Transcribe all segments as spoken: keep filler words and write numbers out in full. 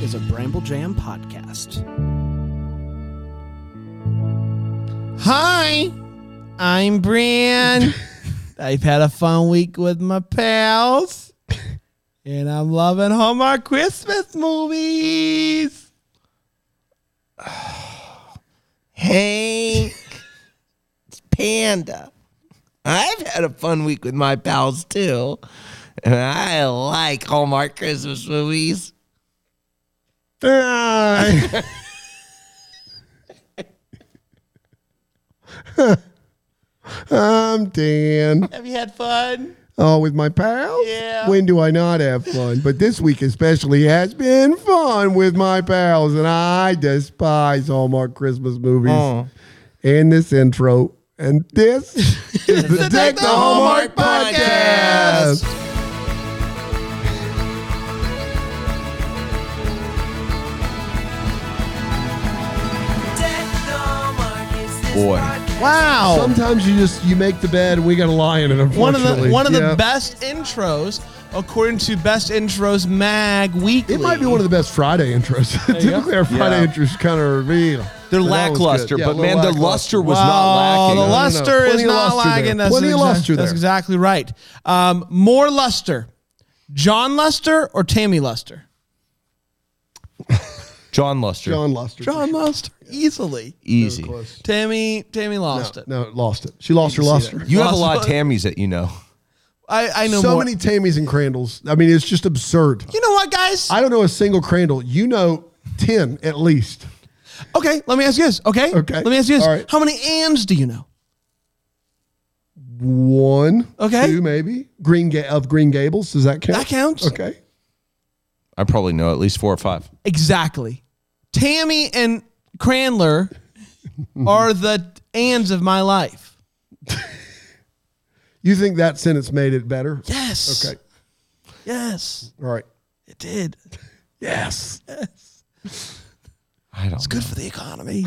is a Bramble Jam podcast. Hi, I'm Bran. I've had a fun week with my pals, and I'm loving Hallmark Christmas movies. Hey, it's Panda. I've had a fun week with my pals too, and I like Hallmark Christmas movies. I'm Dan. Have you had fun? Oh, with my pals? Yeah. When do I not have fun? But this week especially has been fun with my pals, and I despise Hallmark Christmas movies. Oh. And this intro. And this is the Deck the Hallmark Podcast. Boy. Wow. Sometimes you just you make the bed and we got to lie in it, One of unfortunately. the one of Yeah. the best intros, according to Best Intros Mag Weekly. It might be one of the best Friday intros. you Typically, go. our Friday Yeah. intros kind of reveal. They're But that was good. lackluster, Yeah, but a little man, the lackluster. luster was Wow, not lacking. the No, no, no. luster Plenty is of not luster lagging. there. That's Plenty of exact- luster That's there. exactly right. Um, more luster, John Luster or Tammy Luster? John Luster. John Luster. John Luster, easily. Easy. Close. Tammy, Tammy lost no, it. no, lost it. She lost her see luster. that. You have a Lost- lot of Tammys that you know. I, I know So more. many Tammys and Crandalls. I mean, it's just absurd. You know what, guys? I don't know a single Crandall. You know ten at least. okay, let me ask you this. Okay, Okay. Let me ask you this. All right. How many Anns do you know? One, Okay. two, maybe. Green Ga- of Green Gables. Does that count? That counts. Okay. I probably know at least four or five. Exactly. Tammy and Crandler are the Anns of my life. You think that sentence made it better? Yes. Okay. Yes, All right. it did. Yes. I don't It's good for the economy.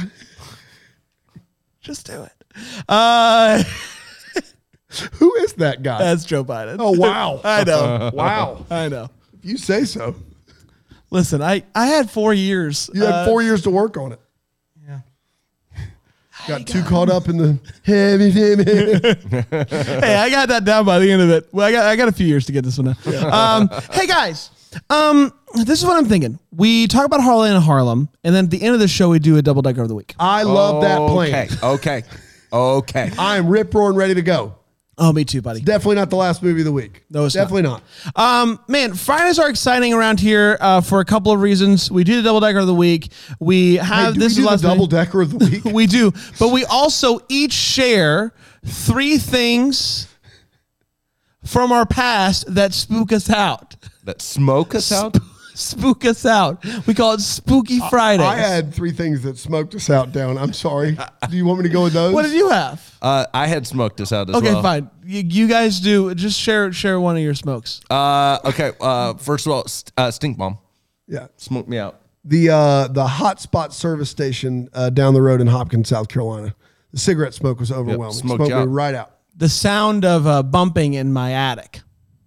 Just do it. Uh, Who is that guy? that's Joe Biden. oh, wow. I know. Wow. I know. If you say so. Listen, I, I had four years. You had Uh, four years to work on it. Yeah. Got too caught up in the heavy, heavy. Hey, I got that down by the end of it. Well, I got I got a few years to get this one down. Um, hey guys, um, this is what I'm thinking. We talk about Harley and Harlem, and then at the end of the show, we do a double decker of the week. I love that plan. Okay. Okay. Okay. I'm rip roaring ready to go. Oh, me too, buddy. Definitely not the last movie of the week. No, it's definitely not. Um, man, Fridays are exciting around here uh, for a couple of reasons. We do the double decker of the week. We Hey, have do this we is do the last double minute. decker of the week? We do, but we also each share three things from our past that spook us out. That smoke us out? Spook us out. We call it Spooky Fridays. I had three things that smoked us out down. I'm sorry. Do you want me to go with those? What did you have? Uh, I had smoked us out as Okay, well. fine. You, you guys do. Just share share one of your smokes. Uh, okay. Uh, first of all, st- uh, stink bomb. Yeah. Smoke me out. The uh, the hotspot service station uh, down the road in Hopkins, South Carolina. The cigarette smoke was overwhelming. smoked Smoked you me out. right out. The sound of uh, bumping in my attic.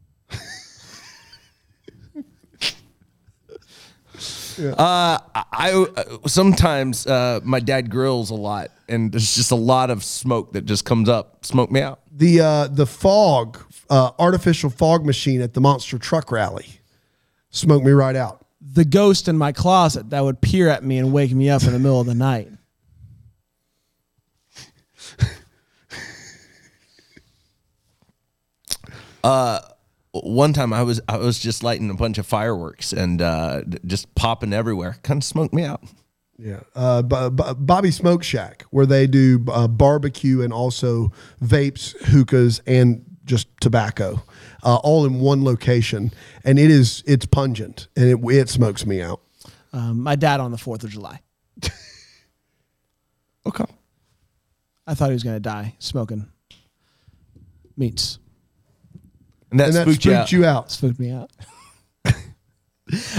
Uh, I, I uh, sometimes uh, my dad grills a lot, and there's just a lot of smoke that just comes up. Smoke me out. The uh, the fog, uh, artificial fog machine at the Monster Truck Rally smoked me right out. The ghost in my closet that would peer at me and wake me up in the middle of the night. One time I was I was just lighting a bunch of fireworks and uh, just popping everywhere. Kind of smoked me out. Yeah, uh, B- B- Bobby Smoke Shack, where they do uh, barbecue and also vapes, hookahs, and just tobacco, uh, all in one location, and it is it's pungent and it it smokes me out. Um, my dad on the fourth of July. Okay. I thought he was going to die smoking meats. And that And that spooked, spooked you out. you out. Spooked me out.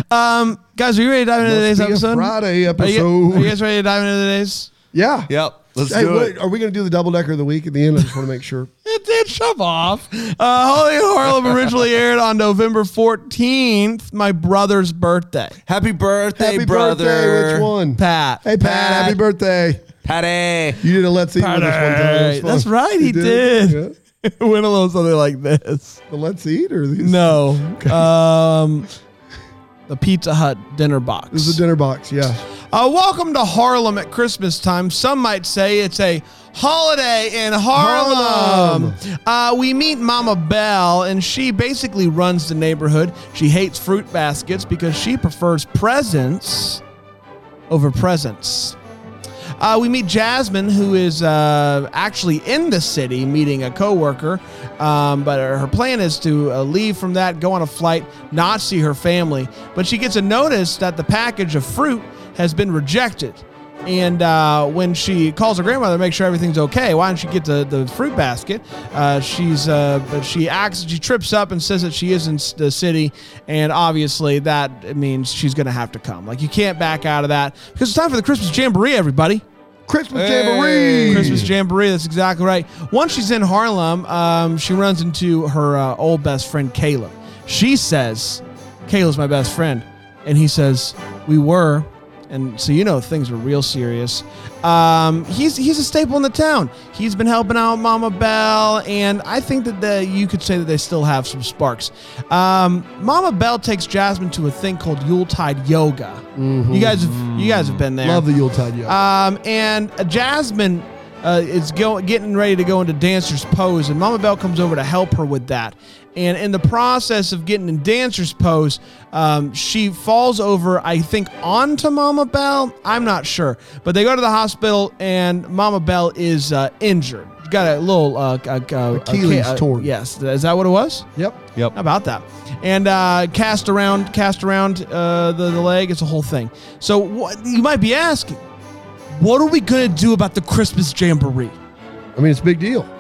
um, guys, are you ready to dive into Must today's be a episode? Friday Are episode. you, are you guys ready to dive into today's? Yeah. Yep. Let's Hey, do wait, it. are we going to do the double decker of the week at the end? I just want to make sure. It did shove off. Uh, Holly in Harlem originally aired on November fourteenth, my brother's birthday. Happy birthday, Happy brother. birthday. Which one? Pat. Hey, Pat, Pat. happy birthday. Patty. You did a Let's Eat with us one time. It was fun. That's right, he You did. Yeah. It went a little something like this. The Let's Eat or these? No. Um, the Pizza Hut dinner box. This is a dinner box, yeah. Uh, welcome to Harlem at Christmas time. Some might say it's a holiday in Harlem. Harlem. Uh, we meet Mama Belle, and she basically runs the neighborhood. She hates fruit baskets because she prefers presents over presents. Uh, we meet Jasmine, who is uh, actually in the city meeting a coworker, um, but her plan is to uh, leave from that, go on a flight, not see her family. But she gets a notice that the package of fruit has been rejected. And uh, when she calls her grandmother to make sure everything's okay, why don't she get the, the fruit basket? Uh, she's uh, but she acts, she trips up and says that she is in the city, and obviously that means she's going to have to come. Like, you can't back out of that because it's time for the Christmas Jamboree, everybody. Christmas Hey. Jamboree. Christmas Jamboree, that's exactly right. Once she's in Harlem, um, she runs into her uh, old best friend, Caleb. She says, Caleb's my best friend. And he says, we were. And so, you know, things were real serious. Um, he's he's a staple in the town. He's been helping out Mama Belle, and I think that the, you could say that they still have some sparks. Um, Mama Belle takes Jasmine to a thing called Yuletide Yoga. You guys, have, you guys have been there. Love the Yuletide yoga. Um, and uh, Jasmine uh, is go- getting ready to go into dancer's pose, and Mama Belle comes over to help her with that. And in the process of getting in dancer's pose, um, she falls over, I think, onto Mama Belle. I'm not sure. But they go to the hospital, and Mama Belle is uh, injured. Got a little... Uh, uh, uh, Achilles uh, torn. Yes. Is that what it was? Yep. Yep. How about that? And uh, cast around, cast around uh, the, the leg. It's a whole thing. So what, you might be asking, what are we going to do about the Christmas Jamboree? I mean, it's a big deal.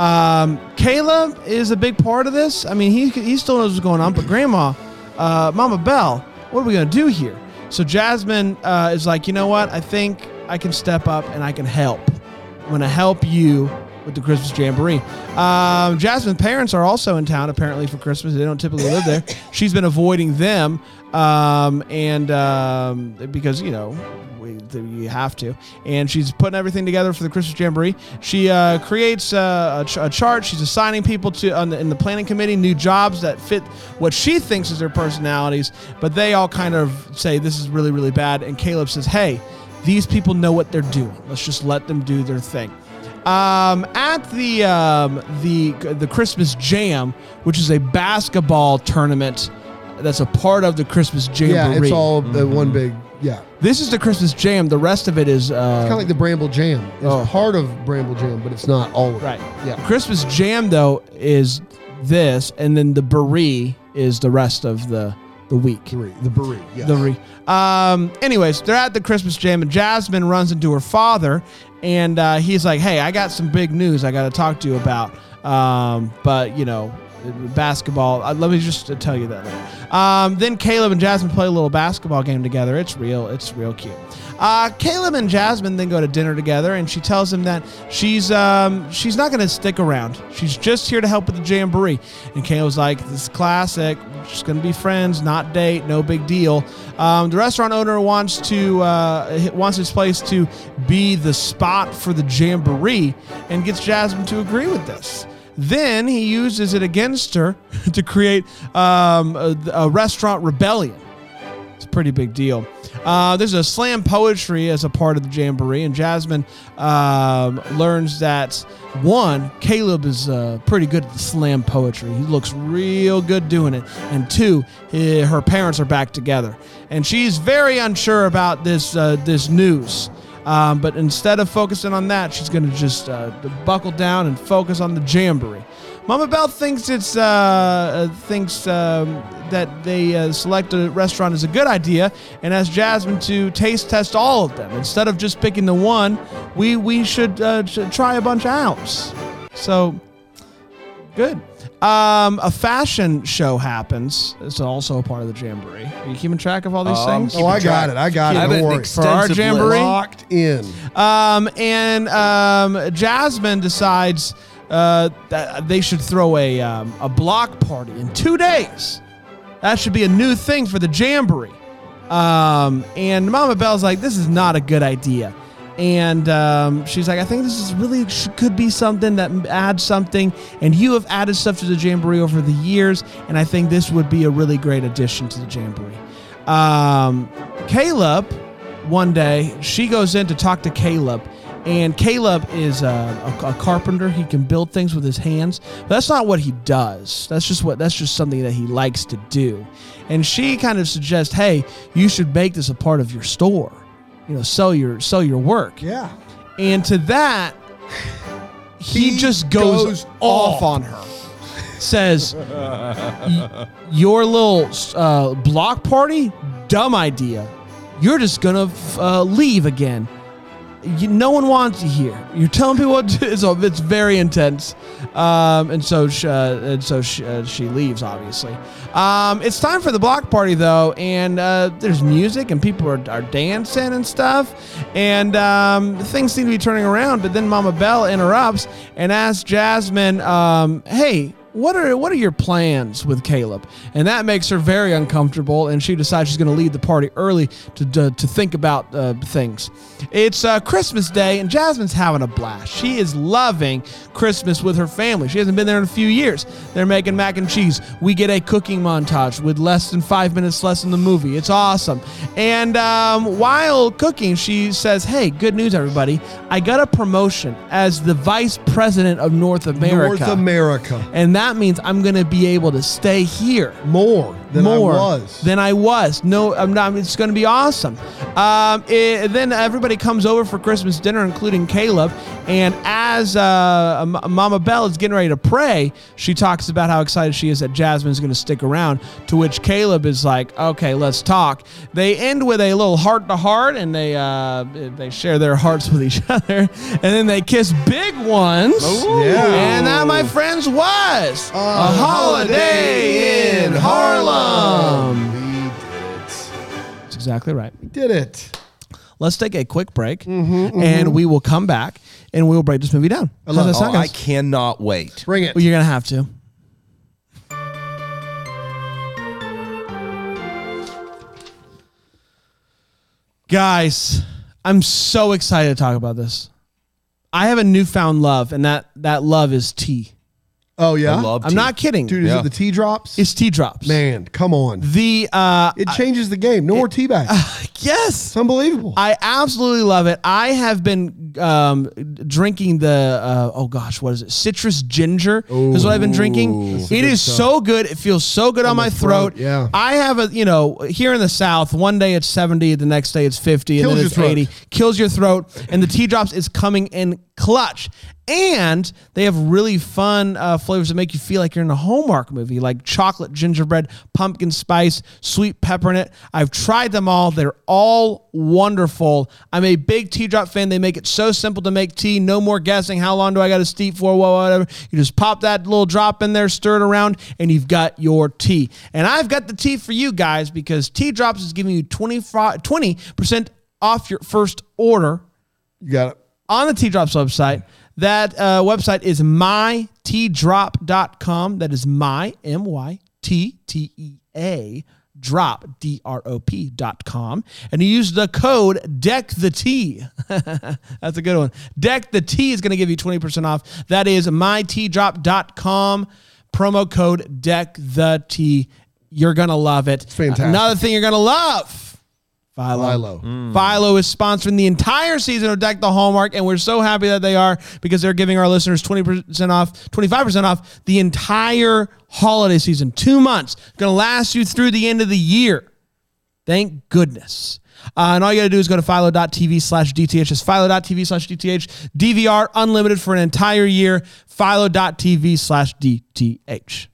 Um, Caleb is a big part of this. I mean, he he still knows what's going on, but Grandma, uh, Mama Belle, what are we going to do here? So Jasmine uh, is like, you know what? I think I can step up and I can help. I'm going to help you with the Christmas Jamboree. Um, Jasmine's parents are also in town, apparently, for Christmas. They don't typically live there. She's been avoiding them, um, and um, because, you know, we, you have to. And she's putting everything together for the Christmas Jamboree. She uh, creates uh, a, ch- a chart. She's assigning people to on the, in the planning committee new jobs that fit what she thinks is their personalities, but they all kind of say this is really, really bad. And Caleb says, hey, these people know what they're doing. Let's just let them do their thing. Um, at the um, the the Christmas Jam, which is a basketball tournament that's a part of the Christmas Jamboree. Yeah, it's all the one big, yeah. This is the Christmas Jam. The rest of it is uh, Kind of like the Bramble Jam. It's Oh. part of Bramble Jam, but it's not all of it. right. Yeah. Christmas Jam though is this, and then the Beret is the rest of the the week. Three. The Beret, yeah. The re- um. Anyways, they're at the Christmas Jam, and Jasmine runs into her father, and uh, he's like, "Hey, I got some big news I got to talk to you about." Um, but you know, basketball. Uh, let me just uh, tell you that later. Um, then Caleb and Jasmine play a little basketball game together. It's real. It's real cute. Uh, Caleb and Jasmine then go to dinner together, and she tells him that she's um, she's not going to stick around. She's just here to help with the Jamboree. And Caleb's like, "This is classic. We're just going to be friends, not date. No big deal." Um, the restaurant owner wants to uh, wants his place to be the spot for the Jamboree, and gets Jasmine to agree with this. Then he uses it against her to create um, a, a restaurant rebellion. It's a pretty big deal. Uh, there's a slam poetry as a part of the Jamboree, and Jasmine um, learns that, one, Caleb is uh, pretty good at the slam poetry. He looks real good doing it. And two, he, her parents are back together. And she's very unsure about this uh, this news. Um, but instead of focusing on that, she's going to just uh, buckle down and focus on the Jamboree. Mama Belle thinks it's uh, uh, thinks um, that they uh, select a restaurant is a good idea, and asks Jasmine to taste test all of them instead of just picking the one. We we should uh, ch- try a bunch out. So good. Um, a fashion show happens. It's also a part of the Jamboree. Are you keeping track of all these Um, things? Oh, I got it. I got I it. have Don't an worry. For our extensive Jamboree? list. Locked in. Um, and um, Jasmine decides uh, that they should throw a um, a block party in two days. That should be a new thing for the Jamboree. Um, and Mama Bell's like, this is not a good idea. And um, she's like, I think this is really sh- could be something that adds something. And you have added stuff to the Jamboree over the years. And I think this would be a really great addition to the Jamboree. Um, Caleb, one day, she goes in to talk to Caleb. And Caleb is a, a, a carpenter. He can build things with his hands. But that's not what he does. That's just what. That's just something that he likes to do. And she kind of suggests, hey, you should make this a part of your store. You know, sell your sell your work. Yeah. And to that, he, He just goes, goes off off. on her. Says, "Y- your little uh, block party, dumb idea. You're just gonna f- uh, leave again. You, no one wants you here. You're telling people what to do." So it's very intense. Um, and so she, uh, and so she, uh, she leaves, obviously. Um, it's time for the block party, though, and uh, there's music and people are, are dancing and stuff, and um, things seem to be turning around. But then Mama Bell interrupts and asks Jasmine, um, "Hey, what are what are your plans with Caleb?" And that makes her very uncomfortable, and she decides she's going to leave the party early to to, to think about uh, things. It's uh, Christmas Day, and Jasmine's having a blast. She is loving Christmas with her family. She hasn't been there in a few years. They're making mac and cheese. We get a cooking montage with less than five minutes less in the movie. It's awesome. And um, while cooking, she says, "Hey, good news, everybody. I got a promotion as the vice president of North America. North America. And that means I'm going to be able to stay here More than more I was. than I was. No, I'm not. It's going to be awesome." Um, it, then everybody comes over for Christmas dinner, including Caleb. And as uh, M- Mama Bell is getting ready to pray, she talks about how excited she is that Jasmine's going to stick around. To which Caleb is like, "Okay, let's talk." They end with a little heart to heart, and they uh, they share their hearts with each other, and then they kiss big ones. Yeah. And that, my friends, was a holiday in Harlem. We did it. That's exactly right. We did it. Let's take a quick break, and we will come back, and we will break this movie down. How's love that it. sound, Oh, I guys? cannot wait. Bring it. Well, you're going to have to. Guys, I'm so excited to talk about this. I have a newfound love, and that, that love is tea. Oh, yeah? I love I'm tea. not kidding. Dude, is Yeah. it the tea drops? It's tea drops. Man, come on. The, uh, It changes the game. No more tea bags. yes. It's unbelievable. I absolutely love it. I have been um, drinking the uh, oh gosh, what is it? Citrus ginger is what I've been drinking. That's the It good is stuff. so good. It feels so good on, my the throat. throat, yeah. I have a you know here in the South, one day it's seventy, the next day it's fifty, and Kills then your it's throat. eighty. Kills your throat, and the tea drops is coming in clutch. And they have really fun uh, flavors that make you feel like you're in a Hallmark movie, like chocolate gingerbread, pumpkin spice, sweet peppermint. I've tried them all. They're all wonderful. I'm a big tea drop fan. They make it so simple to make tea. No more guessing. How long do I got to steep for? Well, whatever. You just pop that little drop in there, stir it around, and you've got your tea. And I've got the tea for you guys because Tea Drops is giving you twenty percent off your first order You got it. on the Tea Drops website. That uh, website is my tea drop dot com. That is my, M Y T T E A, drop, D R O P dot com. And you use the code Deck the Tea. That's a good one. Deck the Tea is going to give you twenty percent off. That is my tea drop dot com. Promo code Deck the Tea. You're going to love it. fantastic. Another thing you're going to love. Philo. Philo. Philo is sponsoring the entire season of Deck the Hallmark, and we're so happy that they are because they're giving our listeners twenty percent off, twenty-five percent off the entire holiday season. Two months. Going to last you through the end of the year. Thank goodness. Uh, and all you got to do is go to philo.tv slash DTH. It's philo.tv slash DTH. D V R unlimited for an entire year. Philo.tv slash DTH.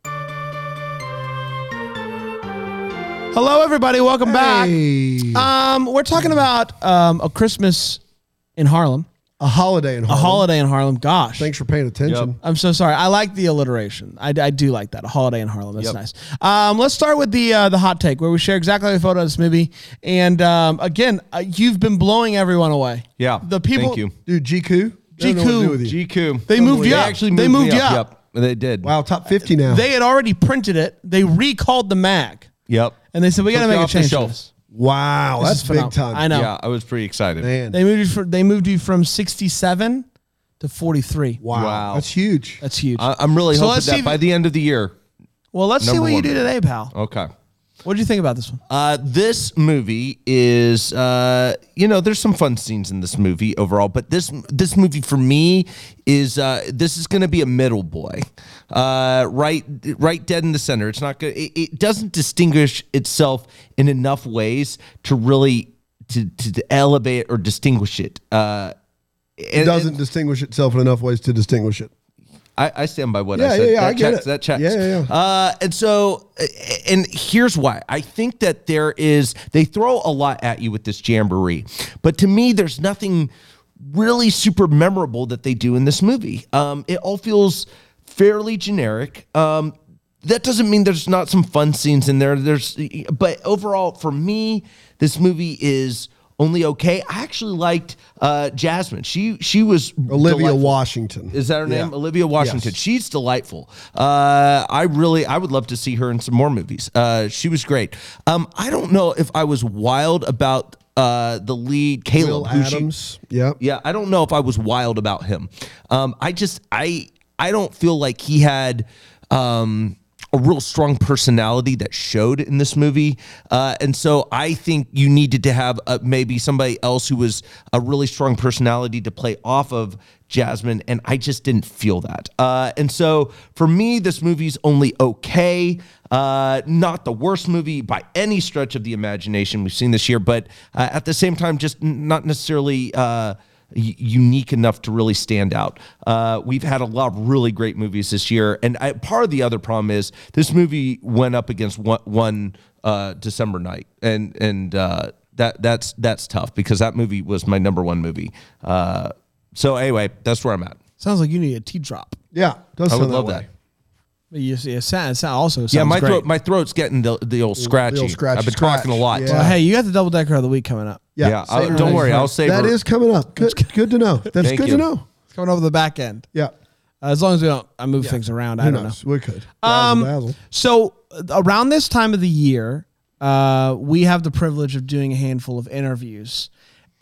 Hello, everybody. Welcome back. Hey. Um, we're talking about um, a Christmas in Harlem. A Holiday in A Harlem. Holiday in Harlem. Gosh. Thanks for paying attention. Yep. I'm so sorry. I like the alliteration. I, I do like that. A Holiday in Harlem. That's Yep. nice. Um, let's start with the uh, the hot take where we share exactly how we felt about this movie. And um, again, uh, you've been blowing everyone away. Yeah. The people. Thank you. Dude, G Q? G Q. G Q. They moved you They up. actually They moved, moved me you up. up. Yep. They did. Wow, top fifty now. They had already printed it. They recalled the mag. Yep. And they said, we got to Took it make a off the change to shelf. this. wow, This that's is big phenomenal. time. I know. Yeah, I was pretty excited. Man. They moved you from, they moved you from sixty-seven to forty-three. Wow. Wow. That's huge. That's huge. I, I'm really So hoping let's see that if- by the end of the year. well, let's see number what you one. do today, pal. Okay. What did you think about this one? Uh, this movie is, uh, you know, there's some fun scenes in this movie overall, but this this movie for me is uh, this is going to be a middle boy, uh, right, right, dead in the center. It's not good. It, it doesn't distinguish itself in enough ways to really to to, to elevate or distinguish it. Uh, It doesn't distinguish itself in enough ways to distinguish it. I, I stand by what Yeah, I said. yeah, yeah, that I get checks. it. That checks. Yeah, yeah, yeah. Uh, and so, uh, and here's why. I think that there is, they throw a lot at you with this jamboree. But to me, there's nothing really super memorable that they do in this movie. Um, it all feels fairly generic. Um, that doesn't mean there's not some fun scenes in there. There's, but overall, for me, this movie is only okay. I actually liked uh, Jasmine. She she was Olivia delightful. Washington. Is that her name? Yeah. Olivia Washington. Yes. She's delightful. Uh, I really, I would love to see her in some more movies. Uh, she was great. Um, I don't know if I was wild about uh, the lead, Caleb. Will who she- Adams. Yep. yeah, I don't know if I was wild about him. Um, I just, I, I don't feel like he had. Um, a real strong personality that showed in this movie. Uh, and so I think you needed to have uh, maybe somebody else who was a really strong personality to play off of Jasmine. And I just didn't feel that. Uh, and so for me, this movie's only okay. Uh, not the worst movie by any stretch of the imagination we've seen this year, but uh, at the same time, just n- not necessarily uh, unique enough to really stand out. Uh, we've had a lot of really great movies this year, and I, part of the other problem is this movie went up against one, one uh, December night, and and uh, that that's that's tough because that movie was my number one movie. Uh, so anyway, that's where I'm at. Sounds like you need a tea drop. Yeah. Does I sound would love way. that. But you see, it sounds, it sound- also sounds Yeah, my great. throat my throat's getting the, the old scratchy. scratchy I've been scratch. talking a lot. Yeah. Well, hey, you got the double decker of the week coming up. Yeah. Yeah, I'll- Savor don't it. worry, I'll save That her. is coming up. Good, good to know. That's Thank good you. to know. It's coming over the back end. Yeah. Uh, as long as we don't I move things around, I Who don't knows? know. We could. Um, Razzle dazzle. So uh, around this time of the year, uh, we have the privilege of doing a handful of interviews,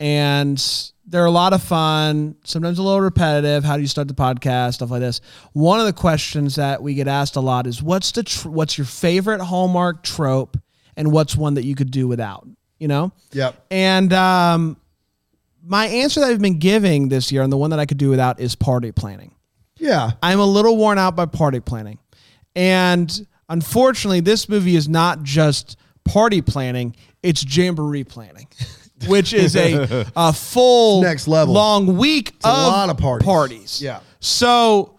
and they're a lot of fun. Sometimes a little repetitive. How do you start the podcast? Stuff like this. One of the questions that we get asked a lot is, "What's the tr- what's your favorite Hallmark trope, and what's one that you could do without?" You know. Yep. And um, my answer that I've been giving this year, and the one that I could do without, is party planning. Yeah. I'm a little worn out by party planning. And unfortunately, this movie is not just party planning, it's jamboree planning, which is a, a full Next level. long week a of lot of parties. parties. Yeah. So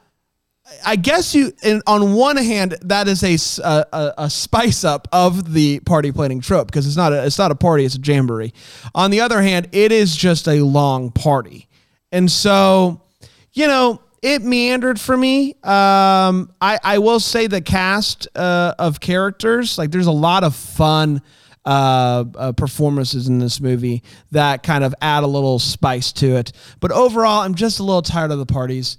I guess you, in, on one hand, that is a, s- a, a- a spice up of the party planning trope because it's not a, it's not a party, it's a jamboree. On the other hand, it is just a long party. And so, you know, it meandered for me. Um, I, I will say the cast uh, of characters, like there's a lot of fun uh, uh, performances in this movie that kind of add a little spice to it. But overall, I'm just a little tired of the parties.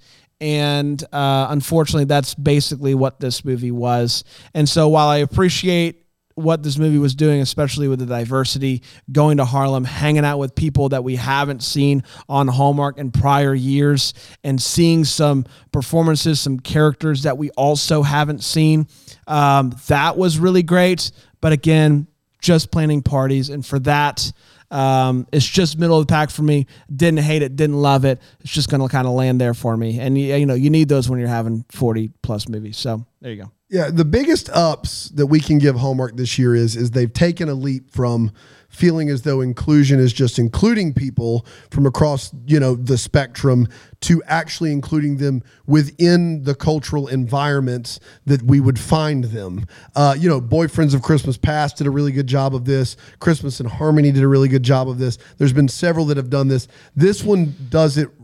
And uh, unfortunately, that's basically what this movie was. And so while I appreciate what this movie was doing, especially with the diversity, going to Harlem, hanging out with people that we haven't seen on Hallmark in prior years, and seeing some performances, some characters that we also haven't seen. Um, that was really great. But again, just planning parties. And for that, um, it's just middle of the pack for me. Didn't hate it, didn't love it. It's just going to kind of land there for me. And you, you know, you need those when you're having forty plus movies. So there you go. Yeah, the biggest ups that we can give Hallmark this year is is they've taken a leap from feeling as though inclusion is just including people from across, you know, the spectrum to actually including them within the cultural environments that we would find them. Uh, you know, Boyfriends of Christmas Past did a really good job of this. Christmas in Harmony did a really good job of this. There's been several that have done this. This one does it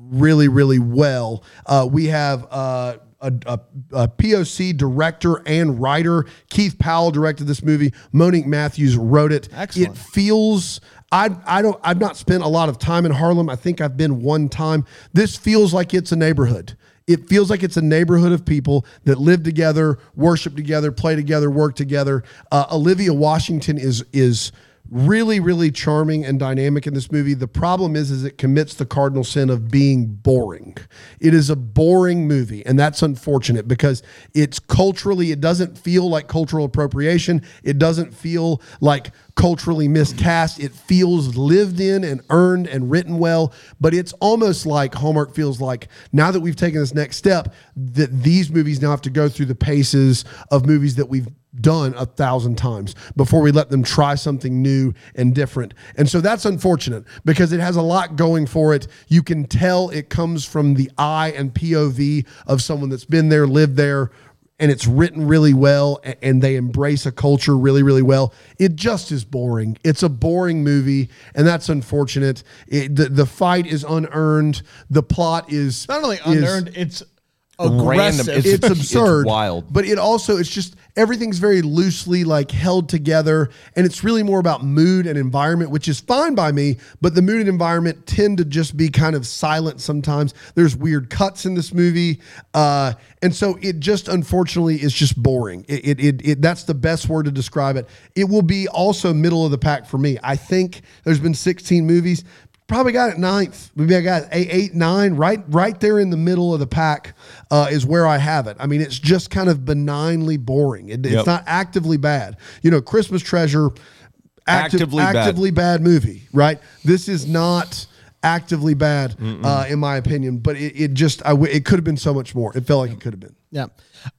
really, really well. Uh, we have uh, a, a, a P O C director and writer. Keith Powell directed this movie. Monique Matthews wrote it. Excellent. It feels. I I don't. I've not spent a lot of time in Harlem. I think I've been one time. This feels like it's a neighborhood. It feels like it's a neighborhood of people that live together, worship together, play together, work together. Uh, Olivia Washington is is really, really charming and dynamic in this movie. The problem is, is it commits the cardinal sin of being boring. It is a boring movie, and that's unfortunate because it's culturally, it doesn't feel like cultural appropriation. It doesn't feel like culturally miscast. It feels lived in and earned and written well, but it's almost like Hallmark feels like now that we've taken this next step, that these movies now have to go through the paces of movies that we've done a thousand times before we let them try something new and different. And so that's unfortunate because it has a lot going for it. You can tell it comes from the eye and P O V of someone that's been there, lived there, and it's written really well, and they embrace a culture really, really well. It just is boring. It's a boring movie, and that's unfortunate. It, the, the fight is unearned. The plot is Not only is- unearned, it's Random. aggressive. It's- it's absurd, it's wild. but it also it's just everything's very loosely like held together, and it's really more about mood and environment, which is fine by me. But the mood and environment tend to just be kind of silent sometimes. There's weird cuts in this movie, uh, and so it just unfortunately is just boring. It, it, it, it that's the best word to describe it. It will be also middle of the pack for me. I think there's been sixteen movies. Probably got it ninth. Maybe I got eight, eight, nine, right, right there in the middle of the pack uh, is where I have it. I mean, it's just kind of benignly boring. It, Yep. It's not actively bad. You know, Christmas Treasure, active, Actively bad. actively bad. movie, right? This is not actively bad, uh, in my opinion. But it, it just, I w- it could have been so much more. It felt like it could have been. Yeah.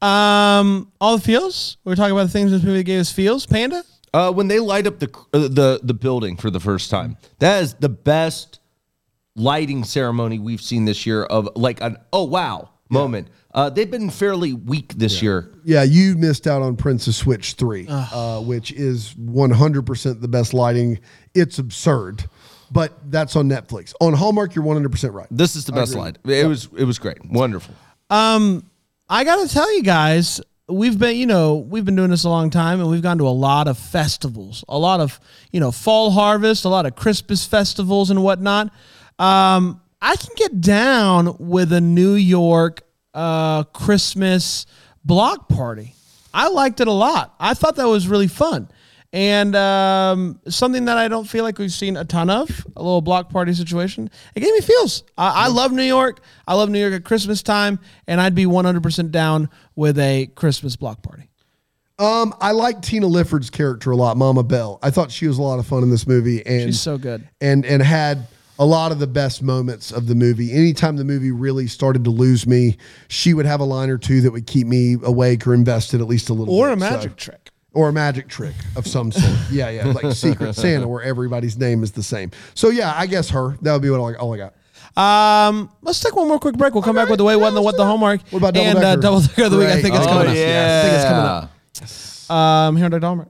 Um, all the feels. We're talking about the things in this movie that gave us feels. Panda? Uh, when they light up the uh, the the building for the first time, that is the best lighting ceremony we've seen this year. Of like an oh wow moment. Uh, they've been fairly weak this year. Yeah, you missed out on Princess Switch three, uh, which is one hundred percent the best lighting. It's absurd, but that's on Netflix. On Hallmark, you're one hundred percent right. This is the best light. It was it was great, wonderful. Um, I got to tell you guys, we've been, you know, we've been doing this a long time, and we've gone to a lot of festivals, a lot of, you know, fall harvest, a lot of Christmas festivals and whatnot. Um, I can get down with a New York uh, Christmas block party. I liked it a lot. I thought that was really fun. And um, something that I don't feel like we've seen a ton of, a little block party situation. It gave me feels. I, I love New York. I love New York at Christmas time, and I'd be one hundred percent down with a Christmas block party. Um, I like Tina Lifford's character a lot, Mama Belle. I thought she was a lot of fun in this movie, and She's so good. and and had a lot of the best moments of the movie. Anytime the movie really started to lose me, she would have a line or two that would keep me awake or invested at least a little Or bit. a magic So- trick. Or a magic trick of some sort. Yeah, yeah. Like Secret Santa where everybody's name is the same. So yeah, I guess her. That would be what all I, all I got. Um, let's take one more quick break. We'll come back with the way, what, and the what, the homework. What about Double and uh, Decker? double decker of the week? I Great. think it's Oh, coming up. yeah. I think it's coming up. Um, here on the Hallmark.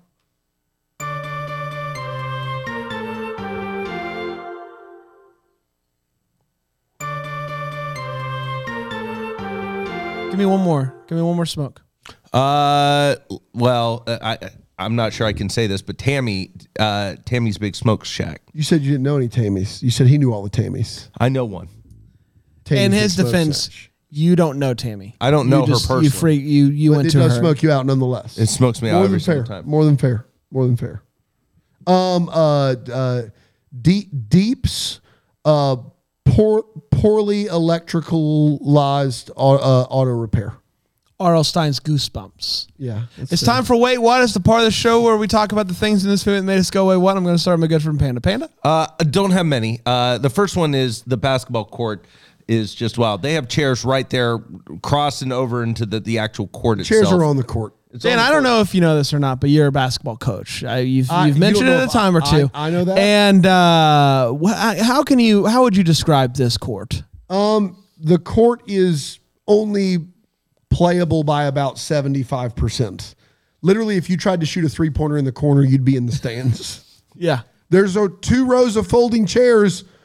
Give me one more. Give me one more smoke. Uh, well, uh, I I'm not sure I can say this, but Tammy, uh, Tammy's Big Smoke Shack. You said you didn't know any Tammys. You said he knew all the Tammys. I know one. Tammy's In Big his Smoke defense, Shack. you don't know Tammy. I don't You know her just- You personally. freak. You you But went it to does her. smoke you out nonetheless. It smokes me out More every than fair. single time. More than fair. More than fair. Um. Uh. Uh. Deep. Deep's. Uh. Poor. Poorly electricalized au- uh, auto repair. R L. Stein's Goosebumps. Yeah. It's time for Wait What. It's the part of the show where we talk about the things in this movie that made us go, wait, what? I'm going to start with my good friend Panda. Panda? Uh, I don't have many. Uh, the first one is the basketball court is just wow. They have chairs right there crossing over into the, the actual court Chairs itself. are on the court. It's Dan, on the I don't court. know if you know this or not, but you're a basketball coach. I, you've I- you've you mentioned don't it know a if time or I- two. I know that. And uh, wh- how can you? How would you describe this court? Um. The court is only playable by about seventy-five percent. Literally, if you tried to shoot a three-pointer in the corner, you'd be in the stands. Yeah. There's a, two rows of folding chairs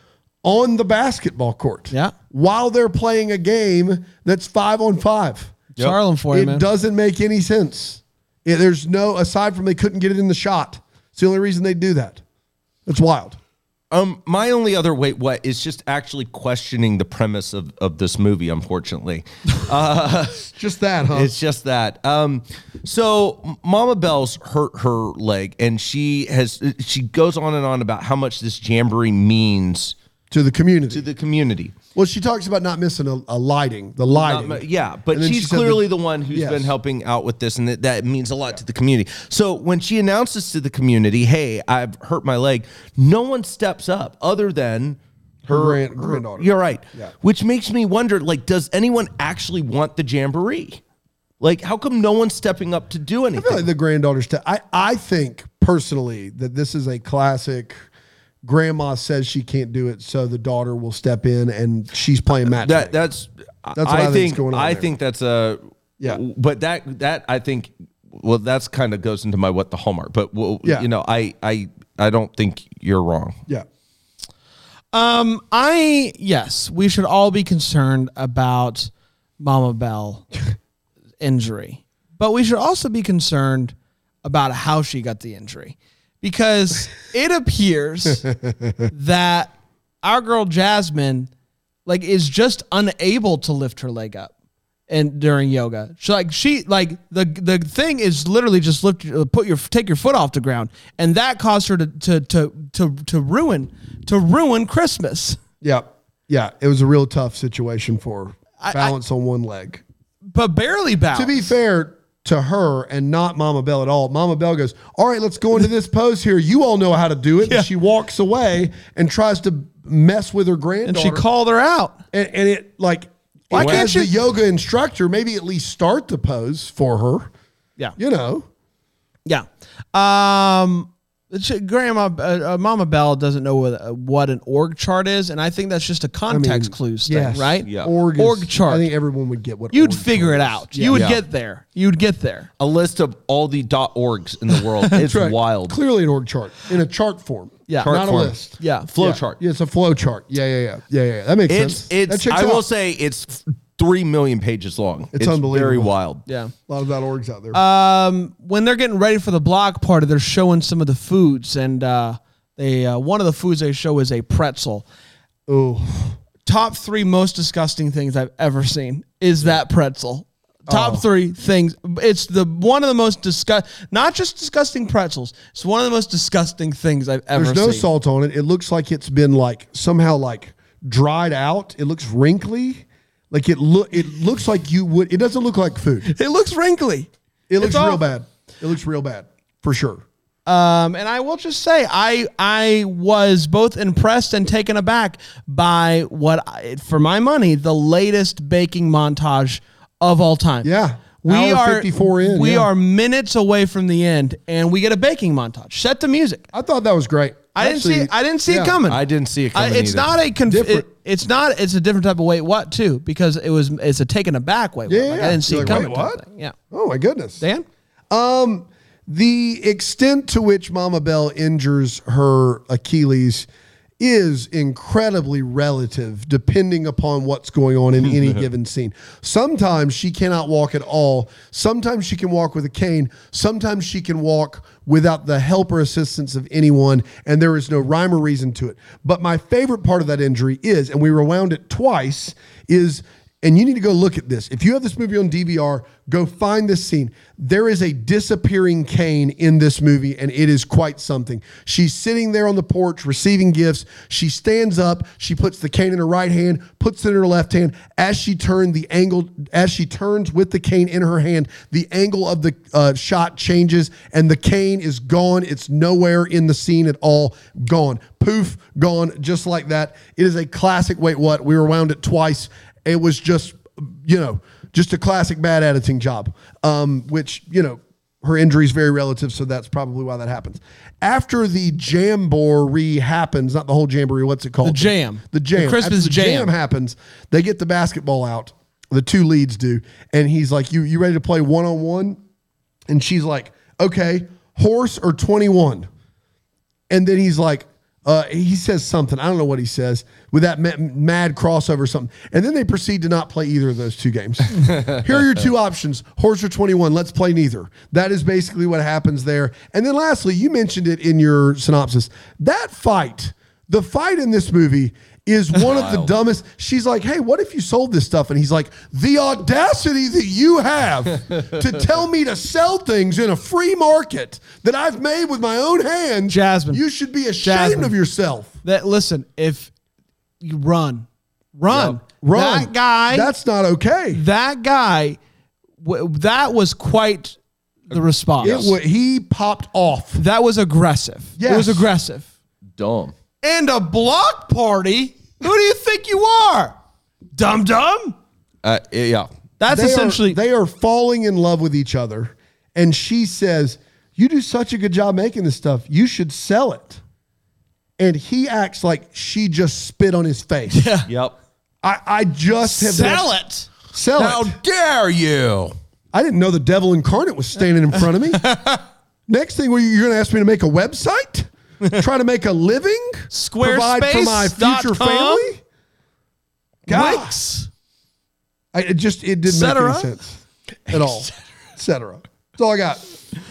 on the basketball court. Yeah. While they're playing a game that's five on five. It's Harlem for you, It man. doesn't make any sense. It, there's no, aside from they couldn't get it in the shot. It's the only reason they do that. It's wild. Um, my only other wait what is just actually questioning the premise of, of this movie, unfortunately. Uh, Just that, huh? It's just that. Um, so Mama Bell's hurt her leg, and she has she goes on and on about how much this jamboree means to the community. to the community. Well, she talks about not missing a, a lighting, the lighting. Not- yeah, but And then she's she said clearly that- the one who's Yes. been helping out with this, and that, that means a lot to the community. So when she announces to the community, "Hey, I've hurt my leg," no one steps up other than her, Her grand- granddaughter. You're right. Yeah. Which makes me wonder, like, does anyone actually want the jamboree? Like, how come no one's stepping up to do I anything? feel like the granddaughters. T- I I think personally that this is a classic. Grandma says she can't do it, so the daughter will step in, and she's playing match. that that's That's what I I think's think going on I there. think that's a Yeah. But that that I think well that's kind of goes into my what the hallmark. But well, Yeah. you know I I I don't think you're wrong. Yeah. Um, I yes, we should all be concerned about Mama Bell injury, but we should also be concerned about how she got the injury, because it appears that our girl Jasmine, like, is just unable to lift her leg up, and during yoga, she like she like the the thing is literally just lift uh, put your take your foot off the ground, and that caused her to to to to, to ruin to ruin Christmas. Yeah. Yeah. It was a real tough situation for her. I- Balance on one leg. But barely balanced. To be fair to her and not Mama Bell at all, Mama Bell goes, all right, let's go into this pose here. You all know how to do it. Yeah. And she walks away and tries to mess with her and granddaughter. she called her out. and, and it like, Why it- can't as you- the yoga instructor, maybe at least start the pose for her. Yeah. You know, Yeah. Um, she- Grandma, uh, uh, Mama Bell doesn't know what, uh, what an org chart is, and I think that's just a context clues thing, yes, right? Yeah. Org, is- Org chart. I think everyone would get what You'd org figure chart it is. out. Yeah. You would Yeah. get there. You'd get there. A list of all the .orgs in the world. It's That's right. wild. Clearly an org chart in a chart form. Yeah. Not Chart a form. list. Yeah. Flow Yeah. chart. Yeah, it's a flow chart. Yeah, yeah, yeah. Yeah, yeah. That makes It's sense. That it's. checks I will out. say it's three million pages long. It's unbelievable. Very wild. Yeah. A lot of that orgs out there. Um, when they're getting ready for the block party, they're showing some of the foods, and uh, they uh, one of the foods they show is a pretzel. Oh, Top three most disgusting things I've ever seen is that pretzel. Top Oh. three things. It's the one of the most disgust, not just disgusting pretzels. It's one of the most disgusting things I've ever there's no seen. salt on it. It looks like it's been like somehow like dried out. It looks wrinkly. Like it look. It looks like you would. It doesn't look like food. It looks wrinkly. It looks It's real awful. bad. It looks real bad for sure. Um, and I will just say, I I was both impressed and taken aback by what, I, for my money, the latest baking montage of all time. Yeah. We Hour are fifty-four in, We yeah. are minutes away from the end, and we get a baking montage. Set the music. I thought that was great. I didn't see. Actually, it, I didn't see yeah. it coming. I didn't see it I, coming. it's either. not a conf- Different. it, it's not. It's a different type of wait what too, because it was. It's a taken aback wait. what. Yeah, Like, yeah. I didn't see You're it like, coming. wait, type what? thing. Yeah. Oh my goodness. Dan. Um, the extent to which Mama Bell injures her Achilles is incredibly relative depending upon what's going on in any given scene. Sometimes she cannot walk at all. Sometimes she can walk with a cane. Sometimes she can walk without the help or assistance of anyone, and there is no rhyme or reason to it. But my favorite part of that injury is, and we rewound it twice, is, and you need to go look at this. If you have this movie on D V R, go find this scene. There is a disappearing cane in this movie, and it is quite something. She's sitting there on the porch receiving gifts. She stands up. She puts the cane in her right hand, puts it in her left hand. As she turned the angle, as she turns with the cane in her hand, the angle of the uh, shot changes, and the cane is gone. It's nowhere in the scene at all. Gone. Poof, gone, just like that. It is a classic. Wait, what? We rewound it twice. It was just, you know, just a classic bad editing job, um, which, you know, her injury is very relative, so that's probably why that happens. After the jamboree happens, not the whole jamboree, what's it called? The jam. The jam. The Christmas After the jam. jam. happens, they get the basketball out. The two leads do. And he's like, you, you ready to play one-on-one? And she's like, okay, horse or twenty-one? And then he's like, Uh, he says something. I don't know what he says with that ma- mad crossover or something. And then they proceed to not play either of those two games. Here are your two options. Horse or twenty-one. Let's play neither. That is basically what happens there. And then lastly, you mentioned it in your synopsis. That fight, the fight in this movie is one of the dumbest. She's like, hey, what if you sold this stuff? And he's like, the audacity that you have to tell me to sell things in a free market that I've made with my own hands. Jasmine. You should be ashamed Jasmine. of yourself. That listen, if you run, run, Yep. Run. That guy. That's not okay. that guy. W- that was quite the response. It wa- he popped off. That was aggressive. It was Yes. aggressive. Dumb. And a block party. Who do you think you are? Dum dum. Uh, yeah. That's They essentially. are, they are falling in love with each other. And she says, you do such a good job making this stuff. You should sell it. And he acts like she just spit on his face. Yeah. Yep. I, I just have Sell never- it. Sell How it. dare you? I didn't know the devil incarnate was standing in front of me. Next thing, you're going to ask me to make a website? Try to make a living? Provide for my future Squarespace dot com? family? God. Wix. I, it just, it didn't make Cetera. any sense at all. Et cetera. That's all I got.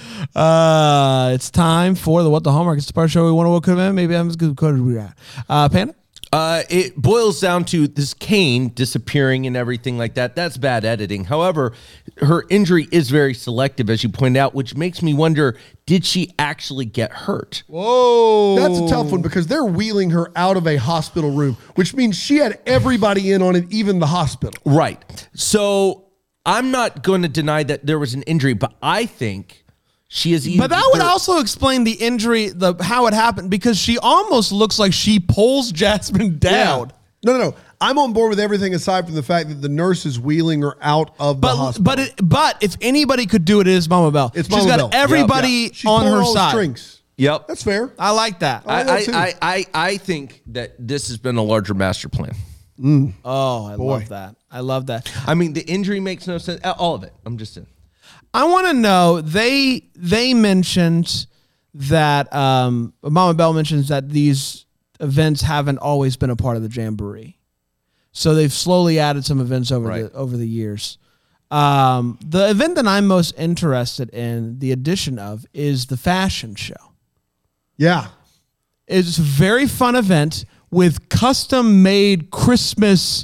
Uh, it's time for the What the Hallmark. It's the part of the show we want to what could have been. Maybe I'm as good as we got. Uh, Panda. Uh, it boils down to this Kane disappearing and everything like that. That's bad editing. However, her injury is very selective, as you pointed out, which makes me wonder, did she actually get hurt? Whoa. That's a tough one because they're wheeling her out of a hospital room, which means she had everybody in on it, even the hospital. Right. So I'm not going to deny that there was an injury, but I think she is either. But that would also explain the injury, the how it happened, because she almost looks like she pulls Jasmine down. No, no, no. I'm on board with everything aside from the fact that the nurse is wheeling her out of the But hospital. but it, but if anybody could do it, it is Mama Bell. It's She's Mama got Bell. everybody Yeah. She's on pulling her all the side. strings. Yep. That's fair. I like that. I I, like that too. I, I, I, I think that this has been a larger master plan. oh, I love that. I love that. I mean, the injury makes no sense. All of it. I'm just in. I want to know, they they mentioned that um, Mama Bell mentions that these events haven't always been a part of the Jamboree, so they've slowly added some events over Right. the over the years. Um, the event that I'm most interested in the addition of is the fashion show. Yeah. It's a very fun event with custom made Christmas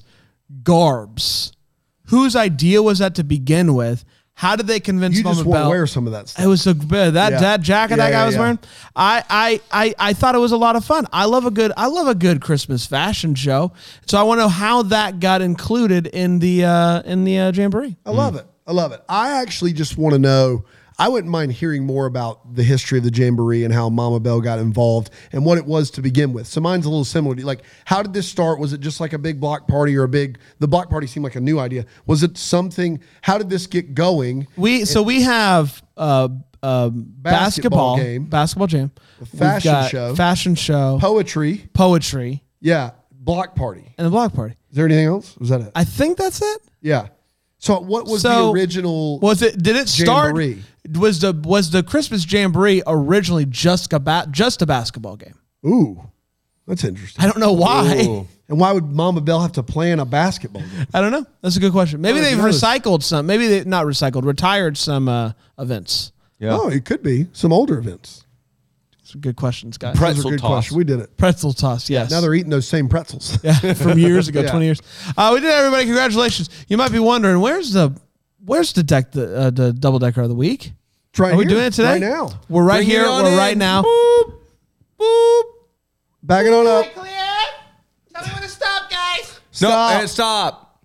garbs. Whose idea was that to begin with? How did they convince You Mama just want to Bell? wear some of that stuff. It was so good. That Yeah. that jacket Yeah, that guy yeah, was yeah. wearing. I, I I I thought it was a lot of fun. I love a good I love a good Christmas fashion show. So I want to know how that got included in the uh, in the uh, Jamboree. I love it. I love it. I actually just want to know. I wouldn't mind hearing more about the history of the Jamboree and how Mama Bell got involved and what it was to begin with. So mine's a little similar. to- Like, how did this start? Was it just like a big block party or a big? The block party seemed like a new idea. Was it something? How did this get going? We so we have uh, uh, basketball, Basketball game. basketball jam, We've fashion got show. fashion show, Poetry. poetry, Yeah. Block party. and the block party. Is there anything else? Was that it? I think that's it. Yeah. So what was So, the original? Was it? Did it start? Jamboree. Was the was the Christmas Jamboree originally just a ba- just a basketball game? Ooh, that's interesting. I don't know why. Ooh. And why would Mama Bell have to plan a basketball game? I don't know. That's a good question. Maybe I they've didn't notice. recycled some. Maybe they not recycled, retired some uh, events. Yeah. Oh, it could be some older events. Some good questions, guys. Pre- Those are Pretzel good toss. questions. We did it. Pretzel toss, yes. Now they're eating those same pretzels. yeah, from years ago, Yeah. twenty years. Uh, we did, everybody. Congratulations. You might be wondering where's the where's the deck the, uh, the double decker of the week? It's right Are we here, doing it today? Right now. We're right Bring it here. on We're in. right now. Boop. Boop. Back it on up. Clear. Tell me when to stop, guys. No, Stop. eh, stop.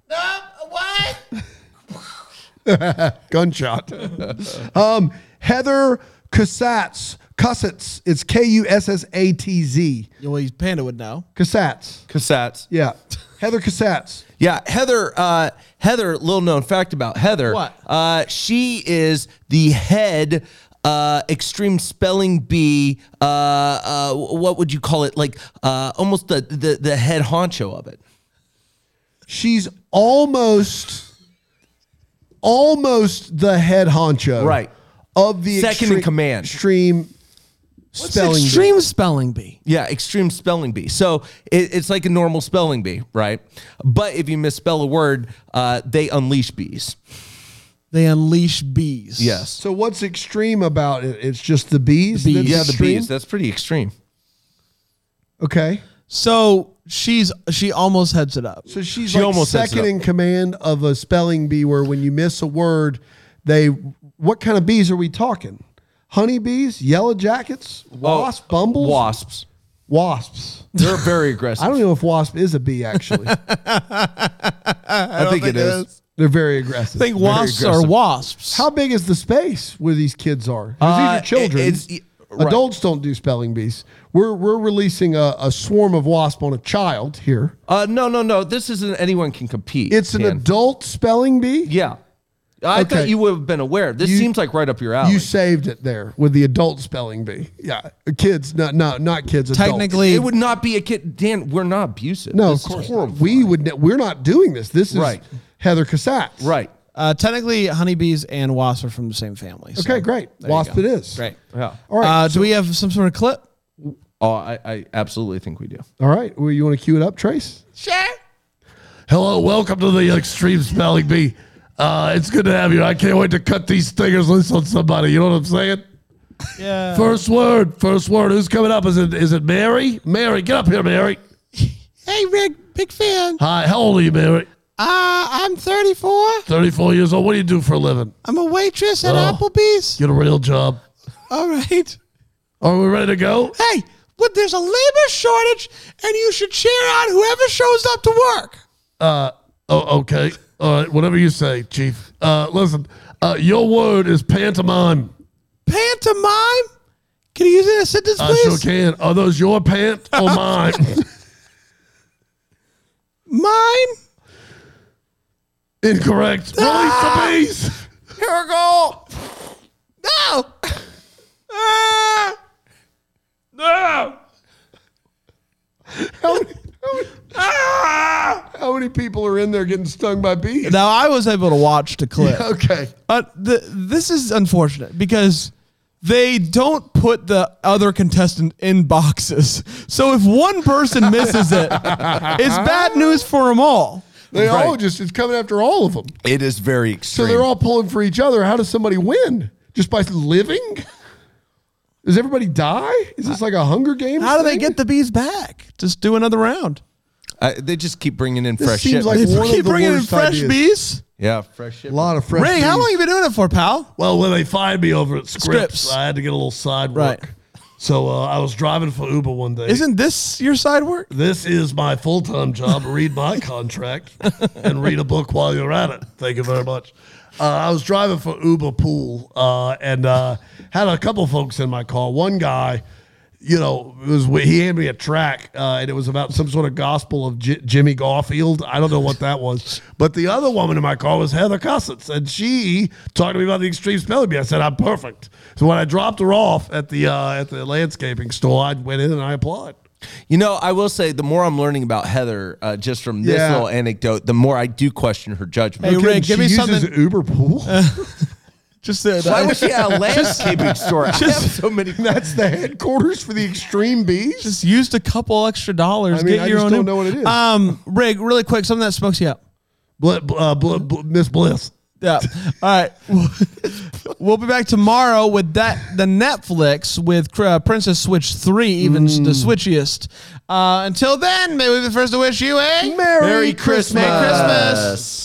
No, what? Gunshot. um, Heather Kussatz. Kussatz. It's K U S S A T Z. Well, he's Panda would know. Kussatz. Cassettes. Yeah. Heather Kussatz. Yeah, Heather. Uh, Heather. Little known fact about Heather. What? Uh, she is the head. Uh, extreme spelling bee. Uh, uh, what would you call it? Like uh, almost the, the the head honcho of it. She's almost, almost the head honcho. Right. Of the Second in extreme- command. Extreme spelling bee. Extreme spelling bee. Yeah, extreme spelling bee. So it, it's like a normal spelling bee, right? But if you misspell a word, uh, they unleash bees. They unleash bees. Yes. So what's extreme about it? It's just the bees. The bees. that's Yeah, the extreme? bees. That's pretty extreme. Okay. So she's she almost heads it up. So she's She like almost heads it second up. in command of a spelling bee where when you miss a word, they what kind of bees are we talking? Honeybees, yellow jackets, wasps, bumbles, Wasps. wasps. They're very aggressive. I don't know if wasp is a bee actually. I, think, it is. They're very aggressive. I think wasps are aggressive. wasps. How big is the space where these kids are? 'Cause Uh, these are children. it- it's- right. Adults don't do spelling bees. We're we're releasing a, a swarm of wasp on a child here. Uh, no, no, no. This isn't anyone can compete. It's an Dan. adult spelling bee. Yeah. I Okay. thought you would have been aware. This You- seems like right up your alley. You saved it there with the adult spelling bee. Yeah, kids, not not not kids. Adults. Technically, it would not be a kid. Dan, we're not abusive. no, This of is course horrible. not. We would. ne- We're not doing this. This is Right. Heather Cassatt. Right. uh, technically, honeybees and wasps are from the same family. so Okay, great. there you Wasp go. it is. Great. Yeah. All right. Uh, do we have some sort of clip? Oh, I, I absolutely think we do. All right. Well, you want to cue it up, Trace? Sure. Hello, welcome to the Extreme Spelling Bee. Uh, it's good to have you. I can't wait to cut these stingers loose on somebody. You know what I'm saying? Yeah. First word, first word. Who's coming up? Is it is it Mary? Mary, get up here, Mary. Hey, Rick, big fan. Hi, how old are you, Mary? Uh, I'm thirty-four. thirty-four years old. What do you do for a living? I'm a waitress at Oh. Applebee's. Get a real job. All right. Are we ready to go? Hey, but there's a labor shortage, and you should cheer on whoever shows up to work. Uh, oh, okay. All right, whatever you say, Chief. Uh, listen, uh, your word is pantomime. Pantomime? Can you use it in a sentence, I please? sure can. Are those your pant or mine? Mine? Incorrect. Ah! Release the bees. Here we go. No. Ah. No. How many, how many- how many people are in there getting stung by bees? Now I was able to watch the clip. Okay. Uh, the, this is unfortunate because they don't put the other contestant in boxes. So if one person misses it, it's bad news for them all. They all Right. just, it's coming after all of them. It is very So extreme. they're all pulling for each other. How does somebody win? Just by living? Does everybody die? Is this like a Hunger Games? How do they thing? get the bees back? Just do another round. Uh, they just keep bringing in This fresh seems shit. like They one keep of the bringing in worst fresh ideas. bees. yeah, fresh shit. A lot of fresh Ray, how bees. long you been doing it for, pal? Well, when they fired me over at Scripps, Scripps. I had to get a little side Right. work. So uh, I was driving for Uber one day. Isn't this your side work? this is my full-time job. Read my contract and read a book while you're at it. Thank you very much. Uh, I was driving for Uber Pool uh, and uh, had a couple folks in my car. One guy, you know, it was he handed me a track uh, and it was about some sort of gospel of J- Jimmy Garfield. I don't know what that was. But the other woman in my car was Heather Cussets, and she talked to me about the extreme spelling bee. I said, I'm perfect. So when I dropped her off at the uh, at the landscaping store, I went in and I applied. You know, I will say the more I'm learning about Heather, uh, just from this Yeah. little anecdote, the more I do question her judgment. Hey, Okay, Rick, give she me uses something- Uber Pool. Just uh, Why was she at a landscaping store? I have so many. That's the headquarters for the extreme bees. just used a couple extra dollars. I mean, get I your just own. don't know what it is. Um, Rig, really quick, something that smokes you up. Bl- uh, bl- bl- Miss Bliss. Yeah. All right. We'll be back tomorrow with that the Netflix with uh, Princess Switch three, even the switchiest. Uh, until then, may we be the first to wish you a Merry Christmas. Merry Christmas.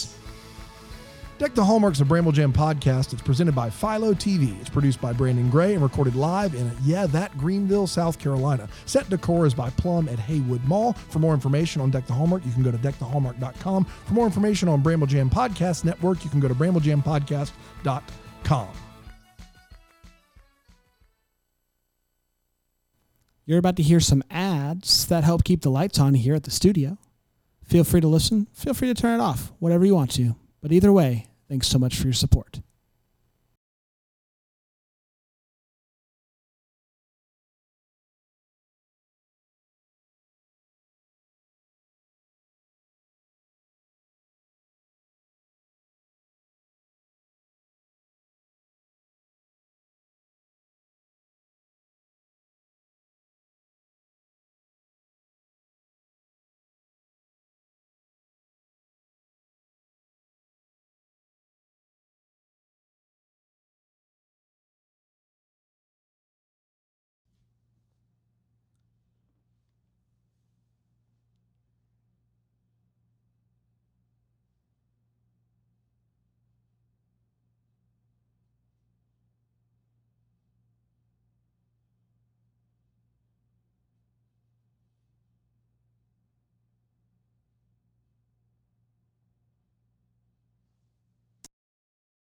Deck the Hallmarks of Bramble Jam podcast. It's presented by Philo T V. It's produced by Brandon Gray and recorded live in, yeah, that Greenville, South Carolina. Set decor is by Plum at Haywood Mall. For more information on Deck the Hallmark, you can go to deck the hallmark dot com. For more information on Bramble Jam Podcast Network, you can go to bramble jam podcast dot com. You're about to hear some ads that help keep the lights on here at the studio. Feel free to listen. Feel free to turn it off, whatever you want to. But either way, thanks so much for your support.